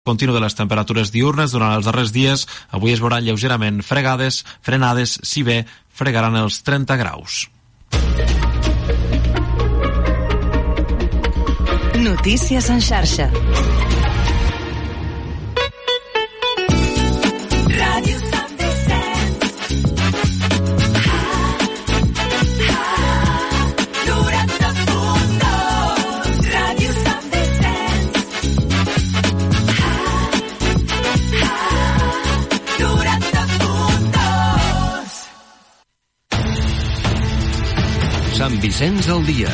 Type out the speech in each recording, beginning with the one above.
Continu de les temperatures diurnes durant els darrers dies. Avui es veuran lleugerament frenades, si bé fregaran els 30 graus. Notícies en xarxa. Sant Vicenç al dia.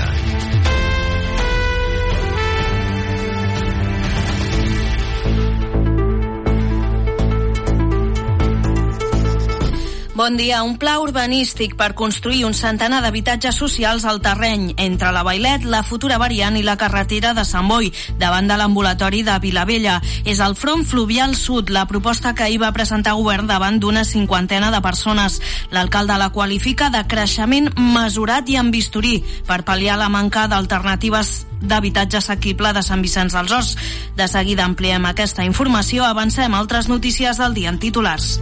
Bon dia. Un pla urbanístic per construir un centenar d'habitatges socials al terreny entre la Vailet, la futura variant i la carretera de Sant Boi, davant de l'ambulatori de Vilavella. És el Front Fluvial Sud, la proposta que ahir va presentar el govern davant d'una 50 de persones. L'alcalde la qualifica de creixement mesurat i amb bisturí per pal·liar la manca d'alternatives d'habitatge assequible de Sant Vicenç dels Horts. De seguida ampliem aquesta informació. Avancem altres notícies del dia en titulars.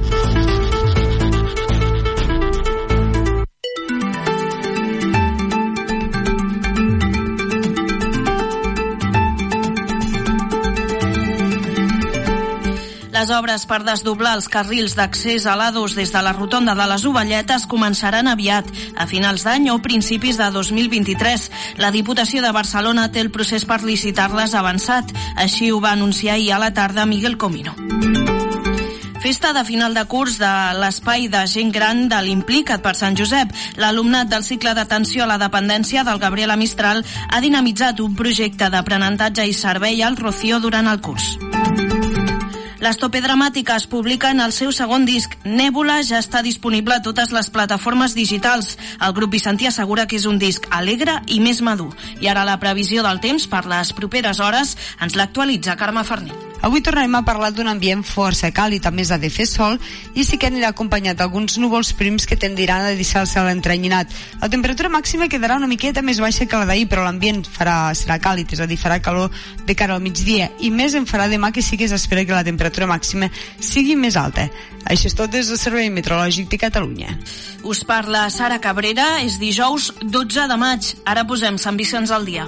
Les obres per desdoblar els carrils d'accés a l'A2 des de la rotonda de les Ovelletes començaran aviat, a finals d'any o principis de 2023. La Diputació de Barcelona té el procés per licitar-les avançat. Així ho va anunciar ahir a la tarda Miguel Comino. Festa de final de curs de l'espai de gent gran de l'Implica't per Sant Josep. L'alumnat del cicle d'atenció a la dependència del Gabriela Mistral ha dinamitzat un projecte d'aprenentatge i servei al Rocío durant el curs. Les Tope Dramàtica es publiquen el seu segon disc. Nèbula ja està disponible a totes les plataformes digitals. El grup vicentí assegura que és un disc alegre i més madur. I ara la previsió del temps per les properes hores ens l'actualitza Carme Fernet. Avui tornarem a parlar d'un ambient força càlid, a més de fer sol, i sí que anirà acompanyat d'alguns núvols prims que tendiran a deixar el cel entrenyinat. La temperatura màxima quedarà una miqueta més baixa que la d'ahir, però l'ambient serà càlid, és a dir, farà calor de cara al migdia, i més en farà demà, que sí que s'espera que la temperatura màxima sigui més alta. Això és tot des del Servei Meteorològic de Catalunya. Us parla Sara Cabrera. És dijous 12 de maig. Ara posem Sant Vicenç al dia.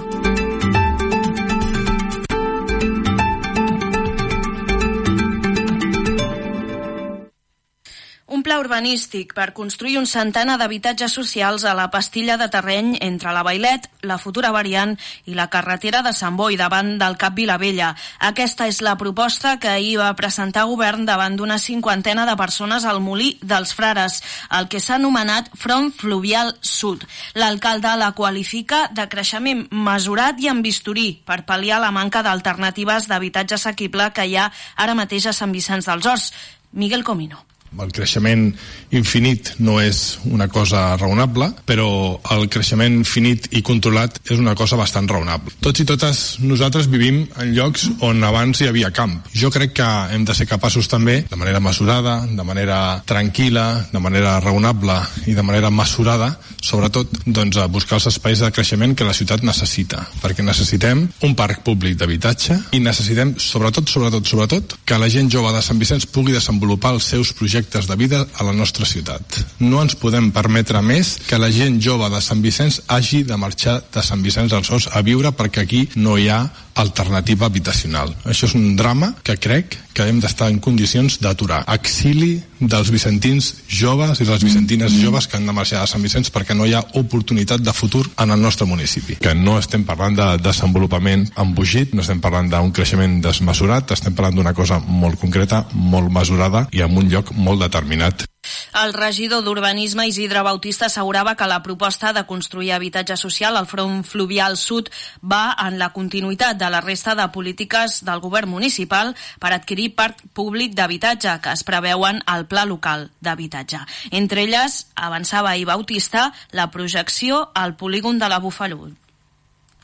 Un pla urbanístic per construir un centenar d'habitatges socials a la pastilla de terreny entre la Vailet, la futura variant i la carretera de Sant Boi, davant del Cap Vilavella. Aquesta és la proposta que ahir va presentar el govern davant d'una 50 de persones al Molí dels Frares, el que s'ha anomenat Front Fluvial Sud. L'alcalde la qualifica de creixement mesurat i amb bisturí per pal·liar la manca d'alternatives d'habitatge assequible que hi ha ara mateix a Sant Vicenç dels Horts. Miguel Comino. El creixement infinit no és una cosa raonable, però el creixement finit i controlat és una cosa bastant raonable. Tots i totes nosaltres vivim en llocs on abans hi havia camp. Jo crec que hem de ser capaços també, de manera mesurada, de manera tranquil·la, de manera raonable i de manera mesurada, sobretot, doncs, a buscar els espais de creixement que la ciutat necessita, perquè necessitem un parc públic d'habitatge i necessitem, sobretot, que la gent jove de Sant Vicenç pugui desenvolupar els seus projectes de vida a la nostra ciutat. No ens podem permetre més que la gent jove de Sant Vicenç hagi de marxar de Sant Vicenç dels Horts a viure perquè aquí no hi ha alternativa habitacional. Això és un drama que crec que hem d'estar en condicions d'aturar. Exili dels vicentins joves i les vicentines joves que han de marxar de Sant Vicenç perquè no hi ha oportunitat de futur en el nostre municipi. Que no estem parlant de desenvolupament embogit, no estem parlant d'un creixement desmesurat, estem parlant d'una cosa molt concreta, molt mesurada i en un lloc molt determinat. El regidor d'Urbanisme, Isidre Bautista, assegurava que la proposta de construir habitatge social al Front Fluvial Sud va en la continuïtat de la resta de polítiques del govern municipal per adquirir parc públic d'habitatge que es preveuen al Pla Local d'Habitatge. Entre elles, avançava ahir Bautista, la projecció al polígon de la Bufallut.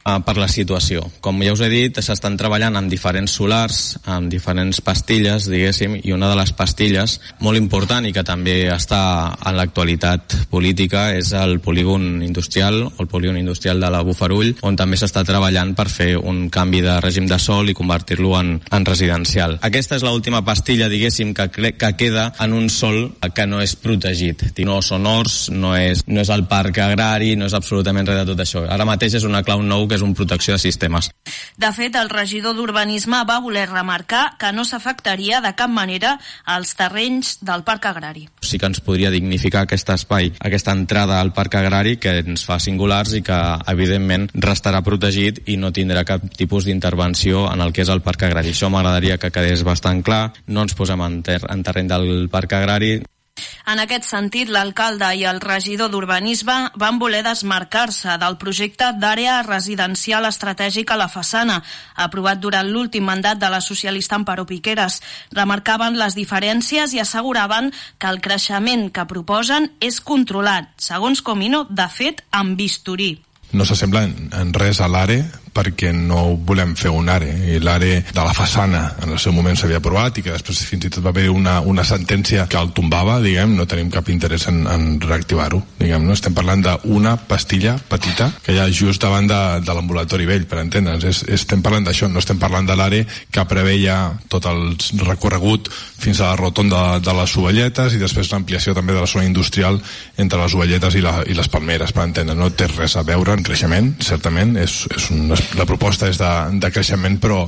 per la situació. Com ja us he dit, s'estan treballant amb diferents solars, amb diferents pastilles, diguéssim, i una de les pastilles molt important i que també està en l'actualitat política és el polígon industrial o el polígon industrial de la Bofarull, on també s'està treballant per fer un canvi de règim de sòl i convertir-lo en residencial. Aquesta és l'última pastilla, diguéssim, que queda en un sòl que no és protegit. No són horts, no és el parc agrari, no és absolutament res de tot això. Ara mateix és una clau nou que és una protecció de sistemes. De fet, el regidor d'Urbanisme va voler remarcar que no s'afectaria de cap manera als terrenys del parc agrari. Sí que ens podria dignificar aquest espai, aquesta entrada al parc agrari que ens fa singulars i que, evidentment, restarà protegit i no tindrà cap tipus d'intervenció en el que és el parc agrari. Això m'agradaria que quedés bastant clar. No ens posem en terreny del parc agrari. En aquest sentit, l'alcalde i el regidor d'Urbanisme van voler desmarcar-se del projecte d'àrea residencial estratègica a la façana, aprovat durant l'últim mandat de la socialista Amparo Piqueras. Remarcaven les diferències i asseguraven que el creixement que proposen és controlat, segons Comino, de fet, amb bisturí. No s'assembla en res a l'ARE perquè no volem fer un ARE, i l'ARE de la façana en el seu moment s'havia aprovat i que després fins i tot va haver una sentència que el tombava, diguem, no tenim cap interès en reactivar-ho, diguem, no? Estem parlant d'una pastilla petita que hi ha just davant de l'ambulatori vell, per entendre'ns, estem parlant d'això, no estem parlant de l'ARE que preveia tot el recorregut fins a la rotonda de les Ovelletes i després l'ampliació també de la zona industrial entre les Ovelletes i les Palmeres, per entendre'ns, no té res a veure en creixement, certament, la proposta és de creixement però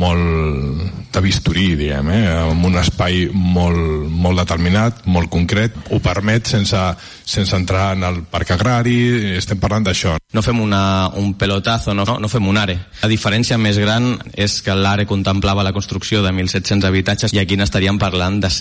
molt de bisturí, diguem, amb un espai molt determinat, molt concret, ho permet sense entrar en el parc agrari, estem parlant d'això. No fem un pelotazo, no fem un ARE. La diferència més gran és que l'ARE contemplava la construcció de 1.700 habitatges i aquí n'estaríem parlant de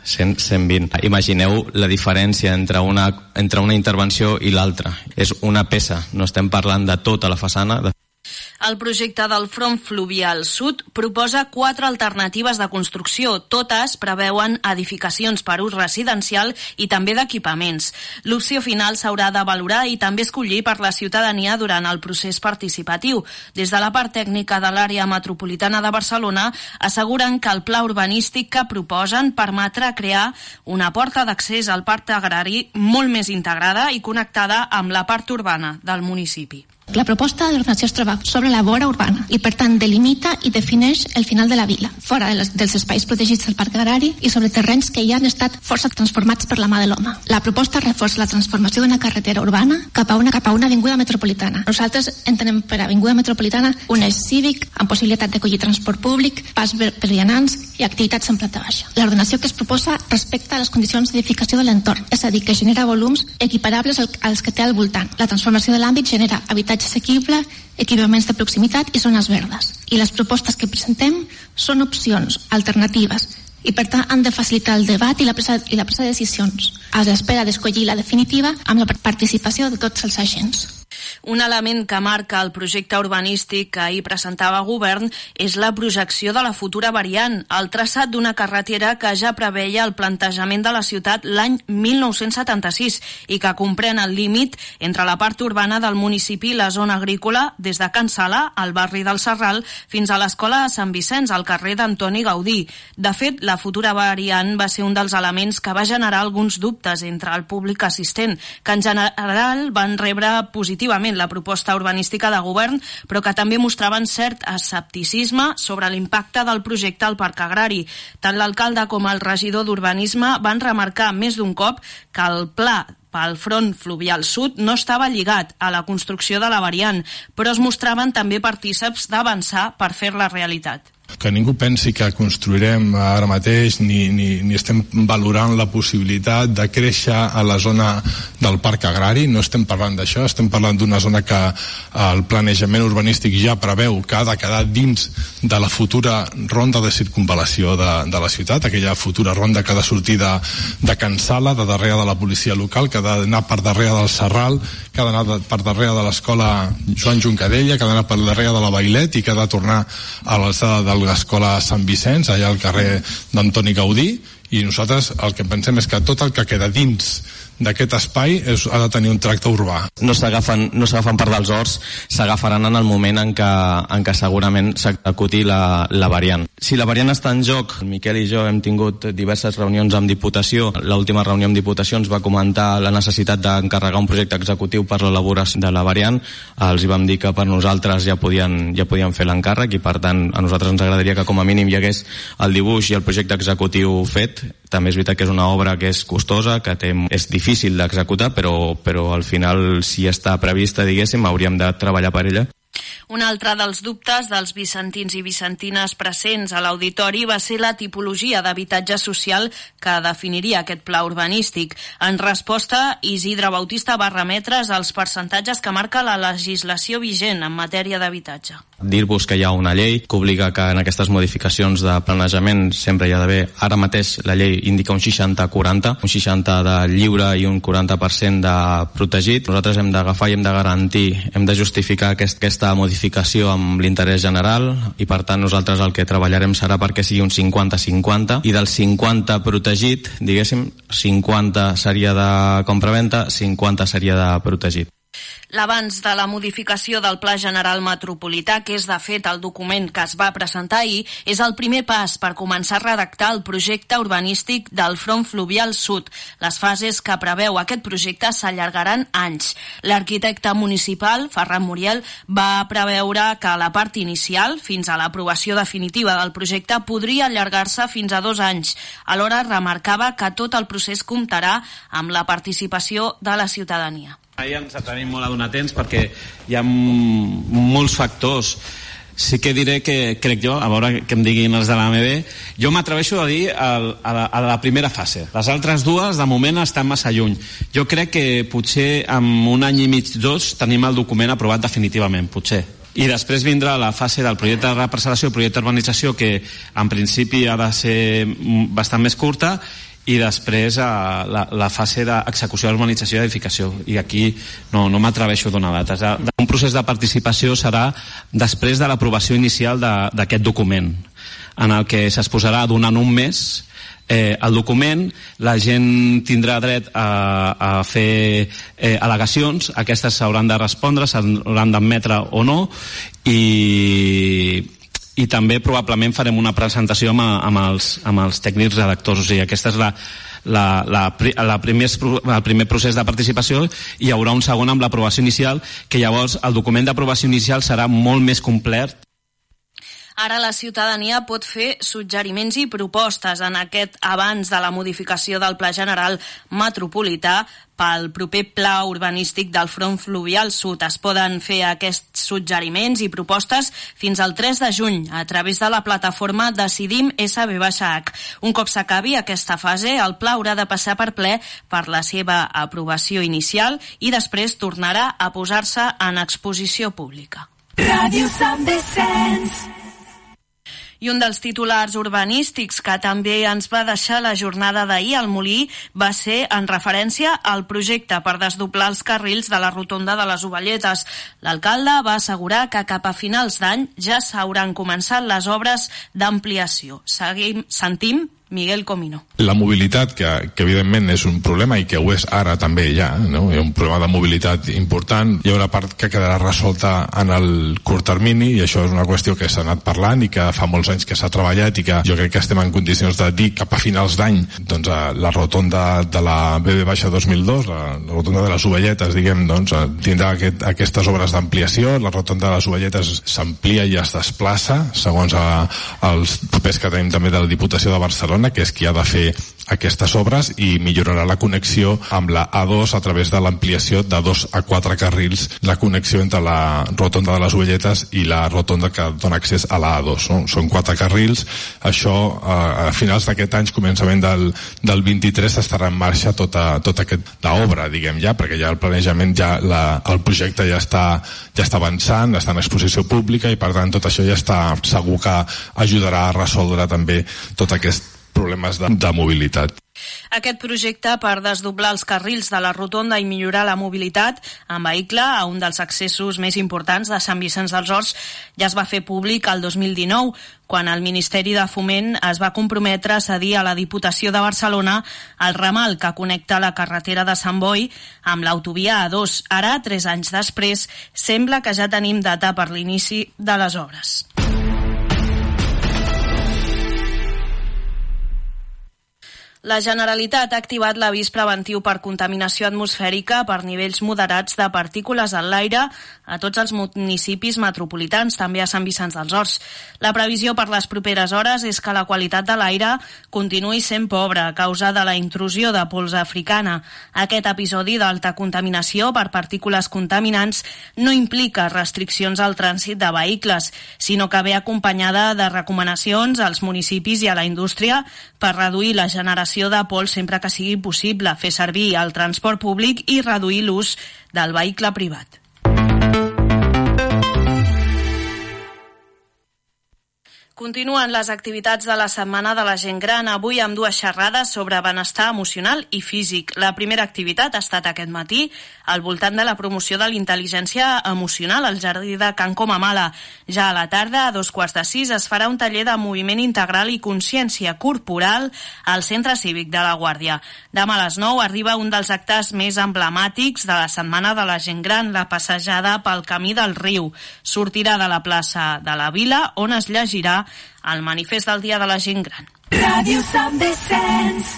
120. Imagineu la diferència entre una intervenció i l'altra. És una peça, no estem parlant de tota la façana. El projecte del Front Fluvial Sud proposa 4 alternatives de construcció. Totes preveuen edificacions per ús residencial i també d'equipaments. L'opció final s'haurà de valorar i també escollir per la ciutadania durant el procés participatiu. Des de la part tècnica de l'àrea metropolitana de Barcelona asseguren que el pla urbanístic que proposen permetrà crear una porta d'accés al parc agrari molt més integrada i connectada amb la part urbana del municipi. La proposta d'ordenació es troba sobre la vora urbana i, per tant, delimita i defineix el final de la vila, fora dels espais protegits del parc agrari i sobre terrenys que ja han estat força transformats per la mà de l'home. La proposta reforça la transformació d'una carretera urbana cap a una avinguda metropolitana. Nosaltres entenem per avinguda metropolitana un eix cívic amb possibilitat d'acollir transport públic, pas per vianants i activitats en planta baixa. L'ordenació que es proposa respecta a les condicions d'edificació de l'entorn, és a dir, que genera volums equiparables als que té al voltant. La transformació de l'àmbit genera habitatge assequible, equipaments de proximitat i zones verdes. I les propostes que presentem són opcions alternatives i, per tant, han de facilitar el debat i la presa de decisions, a l'espera d'escollir la definitiva amb la participació de tots els agents. Un element que marca el projecte urbanístic que ahir presentava Govern és la projecció de la futura variant, el traçat d'una carretera que ja preveia el plantejament de la ciutat l'any 1976 i que comprèn el límit entre la part urbana del municipi i la zona agrícola des de Can Sala, al barri del Serral, fins a l'escola de Sant Vicenç, al carrer d'Antoni Gaudí. De fet, la futura variant va ser un dels elements que va generar alguns dubtes entre el públic assistent, que en general van rebre positivament la proposta urbanística de Govern, però que també mostraven cert escepticisme sobre l'impacte del projecte al parc agrari. Tant l'alcalde com el regidor d'Urbanisme van remarcar més d'un cop que el pla pel Front Fluvial Sud no estava lligat a la construcció de la variant, però es mostraven també partíceps d'avançar per fer-la realitat. Que ningú pensi que construirem ara mateix ni estem valorant la possibilitat de créixer a la zona del parc agrari, no estem parlant d'això, estem parlant d'una zona que el planejament urbanístic ja preveu que ha de quedar dins de la futura ronda de circunvalació de la ciutat, aquella futura ronda que ha de sortir de Can Sala, de darrere de la policia local, que ha d'anar per darrere del Serral, que ha d'anar per darrere de l'escola Joan Juncadella, que ha d'anar per darrere de la Bailet i que ha de tornar a l'alçada de l'escola Sant Vicenç, allà al carrer d'Antoni Gaudí, i nosaltres el que pensem és que tot el que queda dins d'aquest espai ha de tenir un tracte urbà. No s'agafen part dels horts, s'agafaran en el moment en què segurament s'executi la variant. Si la variant està en joc, Miquel i jo hem tingut diverses reunions amb Diputació. L'última reunió amb Diputació ens va comentar la necessitat d'encarregar un projecte executiu per l'elaboració de la variant. Els hi vam dir que per nosaltres ja podien fer l'encàrrec i per tant a nosaltres ens agradaria que com a mínim hi hagués el dibuix i el projecte executiu fet. També és veritat que és una obra que és costosa, que és difícil d'executar, però al final si està prevista, diguéssim, hauríem de treballar per ella. Un altre dels dubtes dels vicentins i vicentines presents a l'auditori va ser la tipologia d'habitatge social que definiria aquest pla urbanístic. En resposta, Isidre Bautista va remetre's als percentatges que marca la legislació vigent en matèria d'habitatge. Dir-vos que hi ha una llei que obliga que en aquestes modificacions de planejament sempre hi ha d'haver, ara mateix la llei indica un 60-40, un 60 de lliure i un 40% de protegit. Nosaltres hem d'agafar i hem de garantir, hem de justificar aquesta modificació amb l'interès general i per tant nosaltres el que treballarem serà perquè sigui un 50-50 i del 50 protegit, diguéssim, 50 seria de compravenda, 50 seria de protegit. L'abans de la modificació del Pla General Metropolità, que és de fet el document que es va presentar ahir, és el primer pas per començar a redactar el projecte urbanístic del front fluvial sud. Les fases que preveu aquest projecte s'allargaran anys. L'arquitecte municipal, Ferran Muriel, va preveure que la part inicial, fins a l'aprovació definitiva del projecte, podria allargar-se fins a 2 anys. Alhora remarcava que tot el procés comptarà amb la participació de la ciutadania. Ahir ens atrevim molt a donar temps perquè hi ha molts factors. Sí que diré que, crec jo, a veure què em diguin els de l'AMB, jo m'atreveixo a dir a la primera fase. Les altres dues, de moment, estan massa lluny. Jo crec que potser en 1 any i mig, 2, tenim el document aprovat definitivament, potser. I després vindrà la fase del projecte de reparcel·lació, projecte d'urbanització, que en principi ha de ser bastant més curta, i després la fase d'execució de l'urbanització i d'edificació. I aquí no m'atreveixo a donar dates. Un procés de participació serà després de l'aprovació inicial d'aquest document, en el que s'exposarà durant un mes el document, la gent tindrà dret a fer al·legacions, aquestes s'hauran de respondre, s'hauran d'admetre o no, i també probablement farem una presentació amb els tècnics redactors. O sigui, aquesta és el primer procés de participació, i hi haurà un segon amb l'aprovació inicial, que llavors el document d'aprovació inicial serà molt més complet. Ara la ciutadania pot fer suggeriments i propostes en aquest abans de la modificació del Pla General Metropolità pel proper pla urbanístic del front fluvial sud. Es poden fer aquests suggeriments i propostes fins al 3 de juny a través de la plataforma Decidim SB-H. Un cop s'acabi aquesta fase, el pla haurà de passar per ple per la seva aprovació inicial i després tornarà a posar-se en exposició pública. Ràdio Sant Vicenç. I un dels titulars urbanístics que també ens va deixar la jornada d'ahir al Molí va ser en referència al projecte per desdoblar els carrils de la rotonda de les Ovelletes. L'alcalde va assegurar que cap a finals d'any ja s'hauran començat les obres d'ampliació. Sentim Miguel Comino. La mobilitat, que evidentment és un problema i que ho és ara també ja, no? Hi ha un problema de mobilitat important, hi ha una part que quedarà resolta en el curt termini i això és una qüestió que s'ha anat parlant i que fa molts anys que s'ha treballat i que jo crec que estem en condicions de dir cap a finals d'any, doncs la rotonda de la BB-2002, la rotonda de les Ovelletes, diguem, doncs tindrà aquestes obres d'ampliació, la rotonda de les Ovelletes s'amplia i es desplaça segons els papers que tenim també de la Diputació de Barcelona, que és qui ha de fer aquestes obres, i millorarà la connexió amb la A2 a través de l'ampliació de 2 a 4 carrils, la connexió entre la rotonda de les Ovelletes i la rotonda que dona accés a la A2, no? Són 4 carrils. Això a finals d'aquest any, començament del 23, estarà en marxa tota aquesta obra, diguem, ja, perquè ja el planejament, el projecte ja està avançant, està en exposició pública, i per tant tot això ja està segur que ajudarà a resoldre també tot aquest problemes de mobilitat. Aquest projecte per desdoblar els carrils de la rotonda i millorar la mobilitat en vehicle a un dels accessos més importants de Sant Vicenç dels Horts ja es va fer públic el 2019, quan el Ministeri de Foment es va comprometre a cedir a la Diputació de Barcelona el ramal que connecta la carretera de Sant Boi amb l'autovia A2. Ara, 3 anys després, sembla que ja tenim data per l'inici de les obres. La Generalitat ha activat l'avís preventiu per contaminació atmosfèrica per nivells moderats de partícules en l'aire a tots els municipis metropolitans, també a Sant Vicenç dels Horts. La previsió per les properes hores és que la qualitat de l'aire continuï sent pobra a causa de la intrusió de pols africana. Aquest episodi d'alta contaminació per partícules contaminants no implica restriccions al trànsit de vehicles, sinó que ve acompanyada de recomanacions als municipis i a la indústria per reduir la generació de pols sempre que sigui possible, fer servir el transport públic i reduir l'ús del vehicle privat. Continuen les activitats de la Setmana de la Gent Gran, avui amb 2 xerrades sobre benestar emocional i físic. La primera activitat ha estat aquest matí al voltant de la promoció de la intel·ligència emocional al jardí de Can Comamala. Ja a la tarda, a 5:15, es farà un taller de moviment integral i consciència corporal al Centre Cívic de la Guàrdia. Demà a les 9 arriba un dels actes més emblemàtics de la Setmana de la Gent Gran, la passejada pel Camí del Riu. Sortirà de la plaça de la Vila, on es llegirà el manifest del Dia de la Gent Gran. Ràdio Sant Vicenç.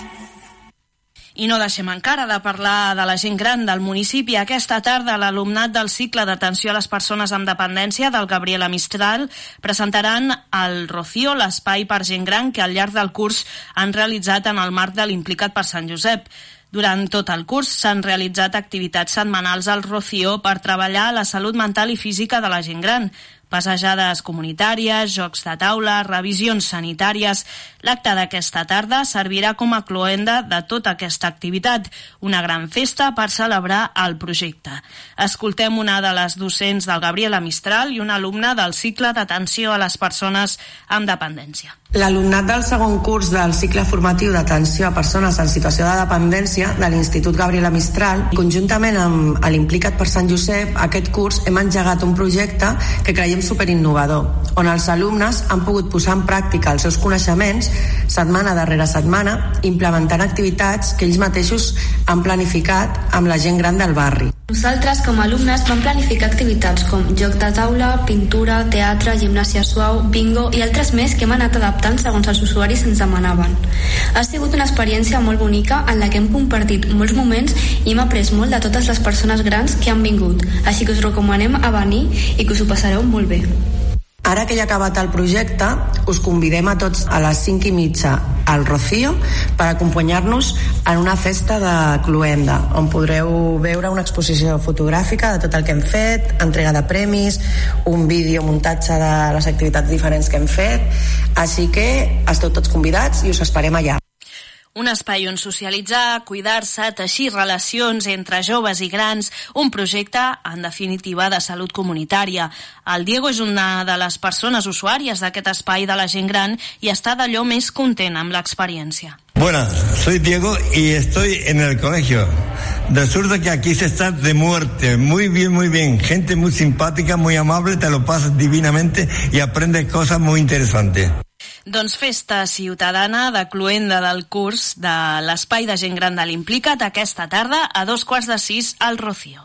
I no deixem encara de parlar de la gent gran del municipi. Aquesta tarda l'alumnat del cicle d'atenció a les persones amb dependència del Gabriela Mistral presentaran al Rocío, l'espai per gent gran que al llarg del curs han realitzat en el marc de l'Implicat per Sant Josep. Durant tot el curs s'han realitzat activitats setmanals al Rocío per treballar la salut mental i física de la gent gran. Passejades comunitàries, jocs de taula, revisions sanitàries. L'acte d'aquesta tarda servirà com a cloenda de tota aquesta activitat, una gran festa per celebrar el projecte. Escoltem una de les docents del Gabriela Mistral i una alumna del cicle d'atenció a les persones amb dependència. L'alumnat del segon curs del cicle formatiu d'atenció a persones en situació de dependència de l'Institut Gabriela Mistral, conjuntament amb l'Implicat per Sant Josep, aquest curs hem engegat un projecte que creiem superinnovador, on els alumnes han pogut posar en pràctica els seus coneixements setmana darrere setmana, implementant activitats que ells mateixos han planificat amb la gent gran del barri. Nosaltres, com a alumnes, vam planificar activitats com joc de taula, pintura, teatre, gimnàsia suau, bingo i altres més que hem anat adaptant segons els usuaris ens demanaven. Ha sigut una experiència molt bonica en la que hem compartit molts moments i hem après molt de totes les persones grans que han vingut, així que us recomanem a venir i que us ho passareu molt bé. Ara que ja ha acabat el projecte, us convidem a tots a les 5:30 al Rocío per acompanyar-nos en una festa de cloenda, on podreu veure una exposició fotogràfica de tot el que hem fet, entrega de premis, un vídeo muntatge de les activitats diferents que hem fet, així que esteu tots convidats i us esperem allà. Un espai on socialitzar, cuidar-se, teixir relacions entre joves i grans, un projecte, en definitiva, de salut comunitària. El Diego és una de les persones usuàries d'aquest espai de la gent gran i està d'allò més content amb l'experiència. Buenas, soy Diego y estoy en el colegio. Resulta que aquí se está de muerte, muy bien, gente muy simpática, muy amable, te lo pasas divinamente y aprendes cosas muy interesantes. Doncs festa ciutadana de cloenda del curs de l'Espai de Gent Gran de l'Implicat aquesta tarda a 5:15 al Rocío.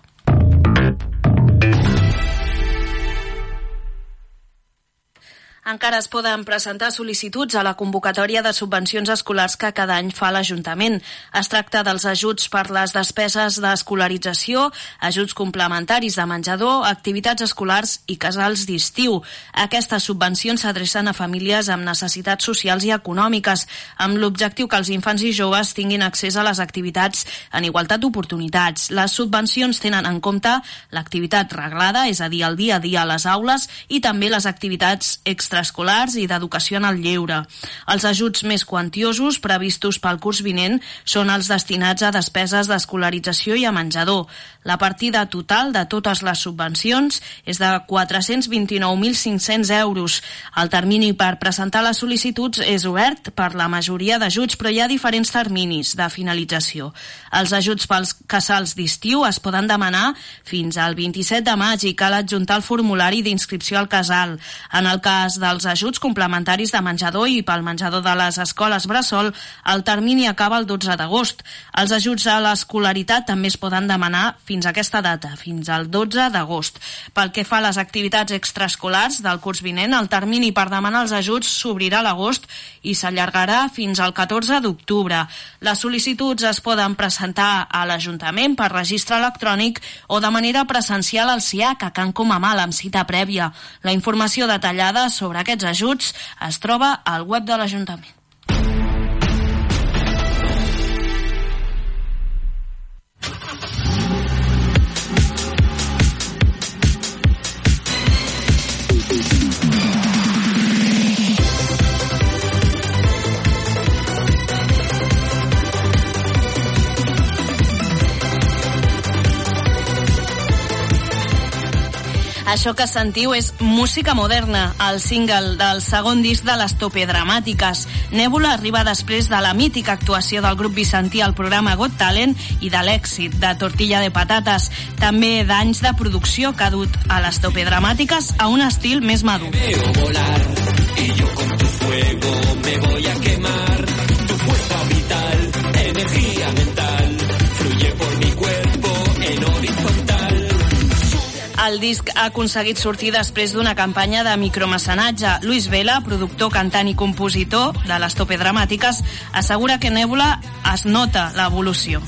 Encara es poden presentar sol·licituds a la convocatòria de subvencions escolars que cada any fa l'Ajuntament. Es tracta dels ajuts per les despeses d'escolarització, ajuts complementaris de menjador, activitats escolars i casals d'estiu. Aquestes subvencions s'adrecen a famílies amb necessitats socials i econòmiques, amb l'objectiu que els infants i joves tinguin accés a les activitats en igualtat d'oportunitats. Les subvencions tenen en compte l'activitat reglada, és a dir, el dia a dia a les aules, i també les activitats extra extraescolars i d'educació en el lleure. Els ajuts més quantiosos previstos pel curs vinent són els destinats a despeses d'escolarització i a menjador. La partida total de totes les subvencions és de 429.500 euros. El termini per presentar les sol·licituds és obert per la majoria d'ajuts, però hi ha diferents terminis de finalització. Els ajuts pels casals d'estiu es poden demanar fins al 27 de maig i cal adjuntar el formulari d'inscripció al casal. En el cas dels ajuts complementaris de menjador i pel menjador de les escoles bressol, el termini acaba el 12 d'agost. Els ajuts a l'escolaritat també es poden demanar fins a aquesta data, fins al 12 d'agost. Pel que fa a les activitats extraescolars del curs vinent, el termini per demanar els ajuts s'obrirà a l'agost i s'allargarà fins al 14 d'octubre. Les sol·licituds es poden presentar a l'Ajuntament per registre electrònic o de manera presencial al CIAC a Can Comamal amb cita prèvia. La informació detallada sobre aquests ajuts es troba al web de l'Ajuntament. Això que sentiu és Música Moderna, el single del segon disc de les Tope Dramàtiques. Nébula arriba després de la mítica actuació del grup vicentí al programa Got Talent i de l'èxit de Tortilla de Patates. També d'anys de producció que ha dut a les Tope Dramàtiques a un estil més madur. Veo volar y yo con tu fuego me voy a quemar. Tu fuerza vital, energía mental, fluye por mi cuerpo en horizontal. El disc ha aconseguit sortir després d'una campanya de micromecenatge. Luis Vela, productor, cantant i compositor de les Tope Dramàtiques, assegura que Nébula es nota l'evolució.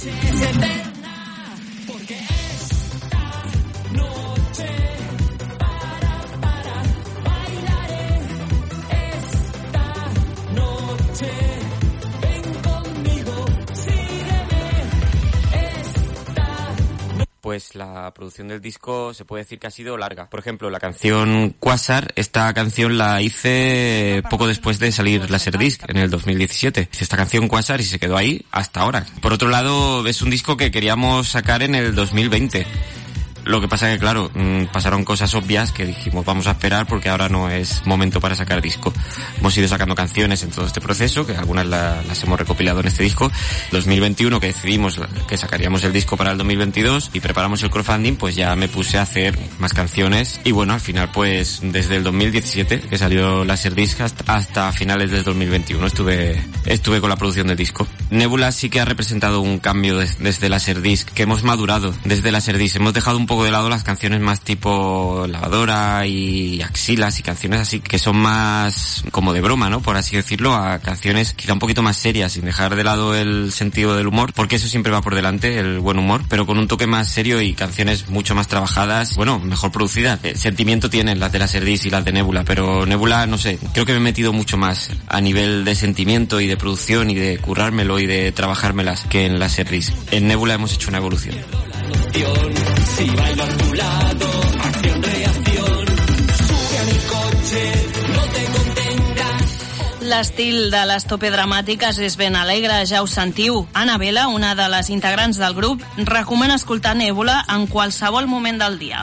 Pues la producción del disco se puede decir que ha sido larga. Por ejemplo, la canción Quasar, esta canción la hice poco después de salir Laserdisc, en el 2017. Hice esta canción Quasar y se quedó ahí hasta ahora. Por otro lado, es un disco que queríamos sacar en el 2020. Lo que pasa que, claro, pasaron cosas obvias que dijimos vamos a esperar porque ahora no es momento para sacar disco. Hemos ido sacando canciones en todo este proceso, que algunas las hemos recopilado en este disco. 2021, que decidimos que sacaríamos el disco para el 2022 y preparamos el crowdfunding, pues ya me puse a hacer más canciones. Y bueno, al final, pues desde el 2017, que salió Laserdisc, hasta finales del 2021 estuve con la producción del disco. Nébula sí que ha representado un cambio desde Laserdisc, que hemos madurado desde Laserdisc. Hemos dejado un poco de lado las canciones más tipo Lavadora y Axilas y canciones así que son más como de broma, ¿no? Por así decirlo, a canciones quizá un poquito más serias, sin dejar de lado el sentido del humor, porque eso siempre va por delante, el buen humor, pero con un toque más serio y canciones mucho más trabajadas, bueno, mejor producidas. Sentimiento tienen las de Laserdisc y las de Nébula, pero Nébula, no sé, creo que me he metido mucho más a nivel de sentimiento y de producción y de currármelo y de trabajármelas que en Laserdisc. En Nébula hemos hecho una evolución. Si bailo a tu lado, acción-reacción, sube a mi coche, no te contengas. L'estil de les Tope Dramàtiques és ben alegre, ja ho sentiu. Ana Vela, una de les integrants del grup, recomana escoltar Nébula en qualsevol moment del dia.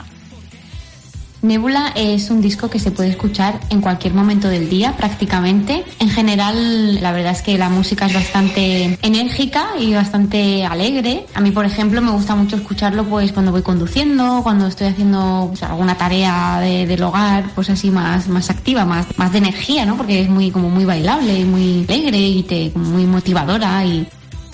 Nébula es un disco que se puede escuchar en cualquier momento del día prácticamente. En general, la verdad es que la música es bastante enérgica y bastante alegre. A mí, por ejemplo, me gusta mucho escucharlo pues cuando voy conduciendo, cuando estoy haciendo pues, alguna tarea del hogar, pues así más activa, más de energía, ¿no? Porque es muy bailable, muy alegre y muy motivadora y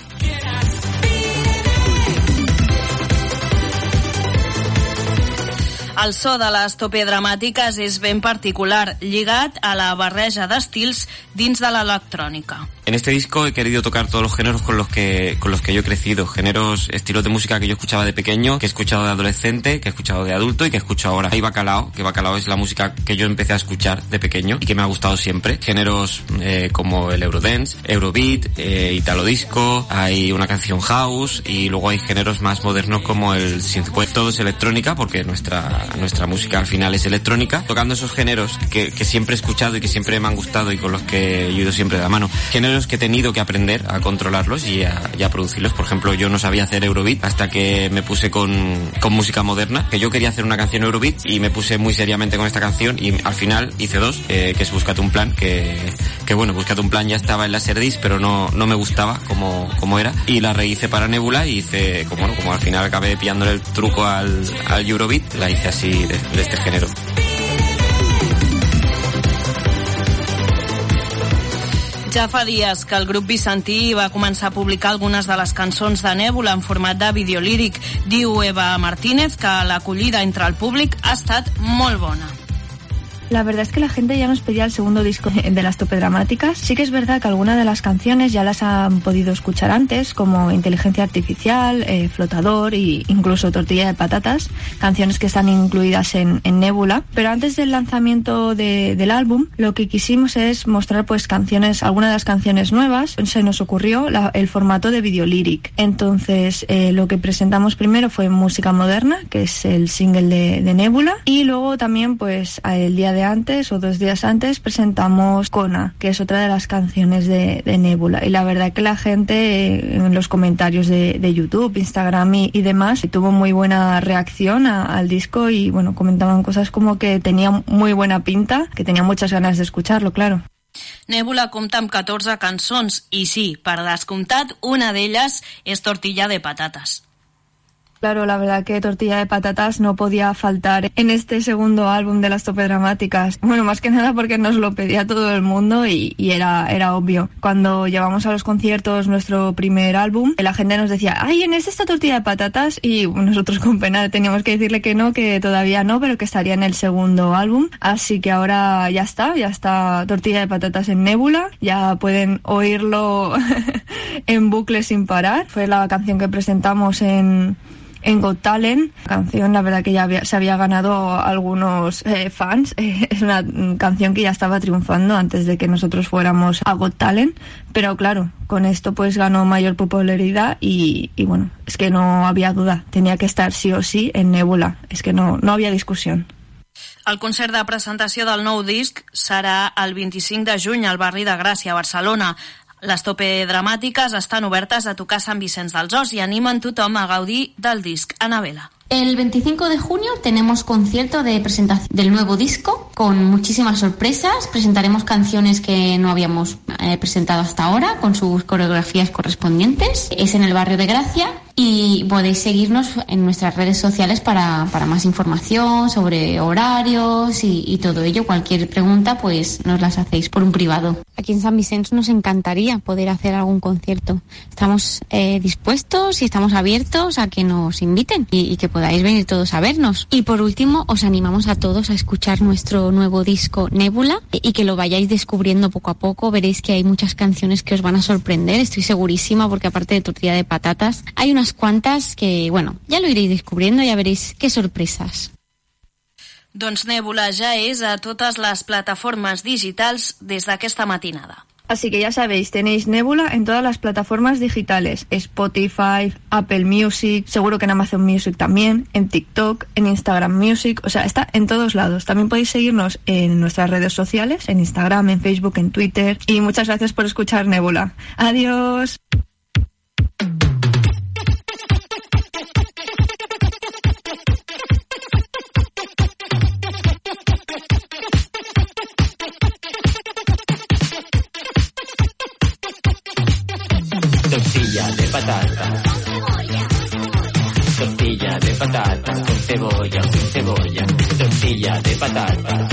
El so de les Tope Dramàtiques és ben particular, lligat a la barreja d'estils dins de l'electrònica. En este disco he querido tocar todos los géneros con los que yo he crecido, géneros, estilos de música que yo escuchaba de pequeño, que he escuchado de adolescente, que he escuchado de adulto y que escucho ahora. Hay Bacalao, que Bacalao es la música que yo empecé a escuchar de pequeño y que me ha gustado siempre. Géneros como el Eurodance, Eurobeat, Italo Disco, hay una canción house y luego hay géneros más modernos como el synthpop. Todo es electrónica porque nuestra nuestra música al final es electrónica, tocando esos géneros que siempre he escuchado y que siempre me han gustado y con los que he ido siempre de la mano. Géneros que he tenido que aprender a controlarlos y a producirlos. Por ejemplo, yo no sabía hacer Eurobeat hasta que me puse con música moderna, que yo quería hacer una canción Eurobeat y me puse muy seriamente con esta canción y al final hice dos, que es Búscate un plan, que bueno, Búscate un plan ya estaba en Laserdisc, pero no me gustaba como era, y la rehice para Nebula y hice, como al final acabé pillándole el truco al Eurobeat, la hice así de este género. Ja fa dies que el grup vicentí va començar a publicar algunes de les cançons de Nébula en format de videolíric. Diu Eva Martínez que l'acollida entre el públic ha estat molt bona. La verdad es que la gente ya nos pedía el segundo disco de las topedramáticas. Sí que es verdad que algunas de las canciones ya las han podido escuchar antes, como Inteligencia Artificial, Flotador e incluso Tortilla de Patatas, canciones que están incluidas en Nébula. Pero antes del lanzamiento del álbum, lo que quisimos es mostrar pues canciones, algunas de las canciones nuevas. Se nos ocurrió el formato de videolíric. Entonces lo que presentamos primero fue Música Moderna, que es el single de Nébula, y luego también pues el día de antes o 2 días antes presentamos Kona, que es otra de las canciones de Nébula, y la verdad que la gente en los comentarios de YouTube, Instagram y demás tuvo muy buena reacción al disco y bueno, comentaban cosas como que tenía muy buena pinta, que tenía muchas ganas de escucharlo, claro. Nébula compta amb 14 cançons i sí, per descomptat, una d'elles és Tortilla de Patatas. Claro, la verdad que Tortilla de Patatas no podía faltar en este segundo álbum de las topedramáticas. Bueno, más que nada porque nos lo pedía todo el mundo y era obvio. Cuando llevamos a los conciertos nuestro primer álbum, la gente nos decía, ¡ay, en este está Tortilla de Patatas! Y nosotros con pena teníamos que decirle que no, que todavía no, pero que estaría en el segundo álbum. Así que ahora ya está Tortilla de Patatas en Nébula. Ya pueden oírlo en bucle sin parar. Fue la canción que presentamos en Got Talent. La canción, la verdad que ya se había ganado algunos fans. Es una canción que ya estaba triunfando antes de que nosotros fuéramos a Got Talent, pero claro, con esto pues ganó mayor popularidad y bueno, es que no había duda, tenía que estar sí o sí en Nébula, es que no había discussió. El concert de presentació del nou disc serà el 25 de juny al barri de Gràcia, a Barcelona. Les topedramàtiques estan obertes a tocar Sant Vicenç dels Horts i animen tothom a gaudir del disc. Anabela. El 25 de junio tenemos concierto de presentación del nuevo disco con muchísimas sorpresas. Presentaremos canciones que no habíamos presentado hasta ahora con sus coreografías correspondientes. Es en el barrio de Gracia y podéis seguirnos en nuestras redes sociales para más información sobre horarios y todo ello. Cualquier pregunta pues nos las hacéis por un privado. Aquí en Sant Vicenç nos encantaría poder hacer algún concierto. Estamos dispuestos y estamos abiertos a que nos inviten y que podáis venir todos a vernos. Y por último, os animamos a todos a escuchar nuestro nuevo disco Nébula y que lo vayáis descubriendo poco a poco. Veréis que hay muchas canciones que os van a sorprender, estoy segurísima, porque aparte de Tortilla de Patatas, hay unas cuantas que, bueno, ya lo iréis descubriendo, ya veréis qué sorpresas. Doncs Nébula ja és a totes les plataformes digitals des d'aquesta matinada. Así que ya sabéis, tenéis Nébula en todas las plataformas digitales, Spotify, Apple Music, seguro que en Amazon Music también, en TikTok, en Instagram Music, o sea, está en todos lados. También podéis seguirnos en nuestras redes sociales, en Instagram, en Facebook, en Twitter, y muchas gracias por escuchar Nébula. ¡Adiós! Tortilla de patatas. Tortilla de patatas con cebolla o sin cebolla. Tortilla de patatas.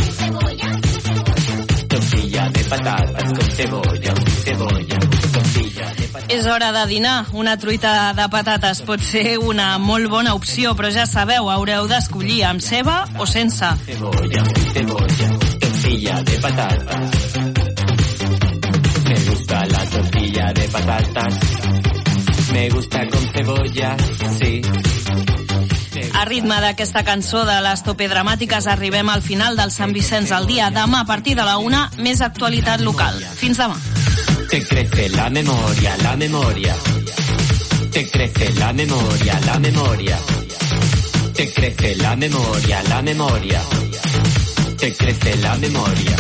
Tortilla de patatas con cebolla o sin cebolla. Tortilla de patatas. És hora de dinar. Una truita de patates pot ser una molt bona opció, però ja sabeu, haureu d'escollir amb ceba o sense. Cebolla o sin cebolla. Tortilla de patatas. Me gusta la tortilla de patatas. Me gusta con cebolla, sí. A ritme d'aquesta cançó de les topedramàtiques arribem al final del Sant Vicenç al dia. Demà a partir de la 1, més actualitat local. Fins demà. Te crece la memoria, la memoria. Te crece la memoria, la memoria. te crece la memoria, la memoria, te crece la memoria.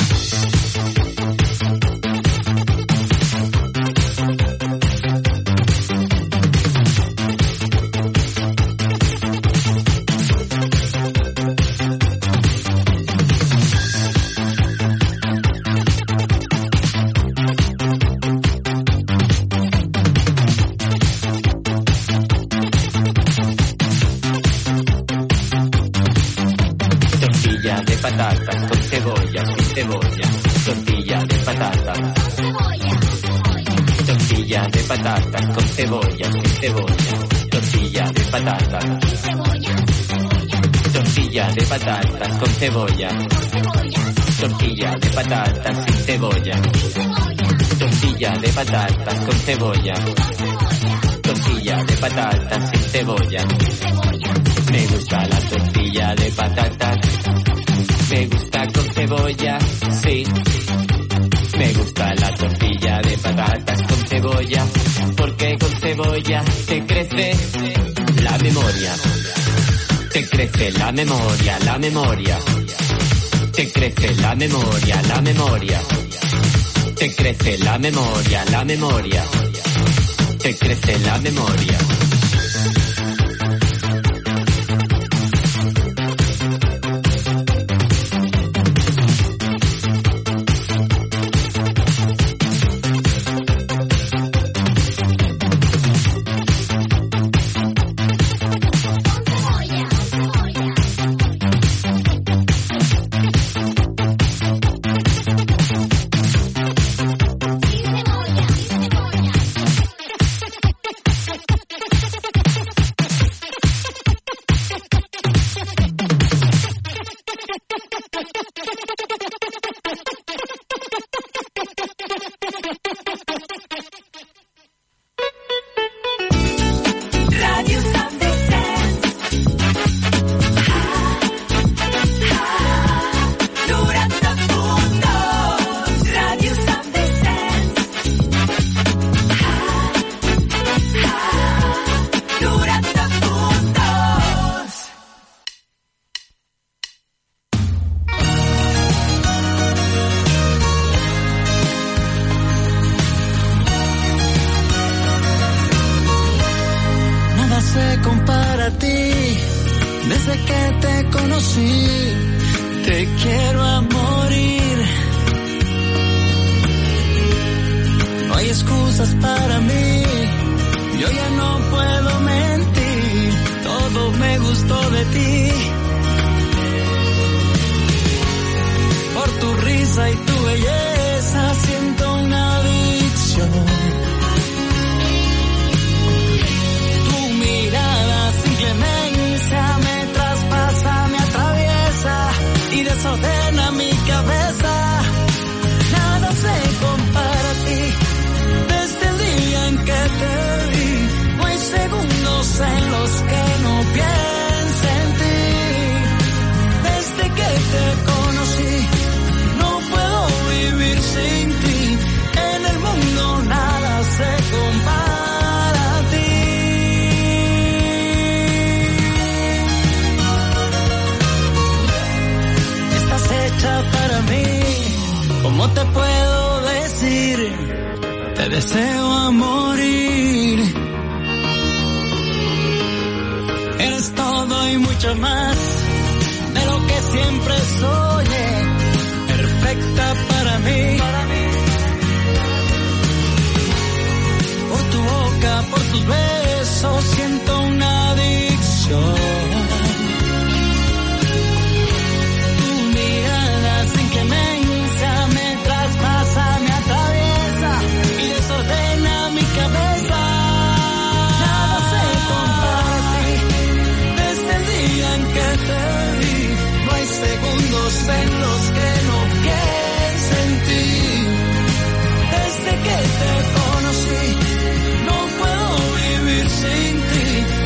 Patatas con cebolla, sin cebolla, tortilla de patatas. Tortilla de patatas con cebolla, sin cebolla, tortilla de patatas. Tortilla de patatas con cebolla, tortilla de patatas sin cebolla, tortilla de patatas con cebolla, tortilla de patatas sin cebolla. Me gusta la tortilla de patatas. Me gusta con cebolla, sí. Me gusta la tortilla de patatas con cebolla, porque con cebolla te crece la memoria. Te crece la memoria, la memoria. Te crece la memoria, la memoria. Te crece la memoria, la memoria. Te crece la memoria. Desde que te conocí, no puedo vivir sin ti.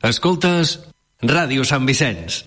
Escoltes Ràdio Sant Vicenç.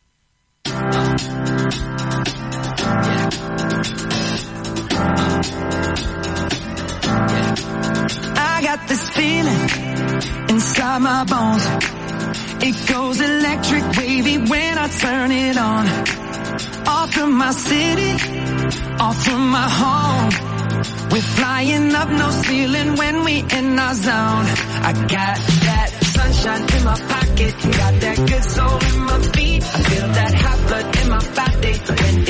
I got this feeling inside my bones. It goes electric wavy when I turn it on. Off from my city, off from my home. We're flying up, no ceiling when we in our zone. I got that sunshine in my pocket, got that good soul in my feet. I feel that hot blood in my body when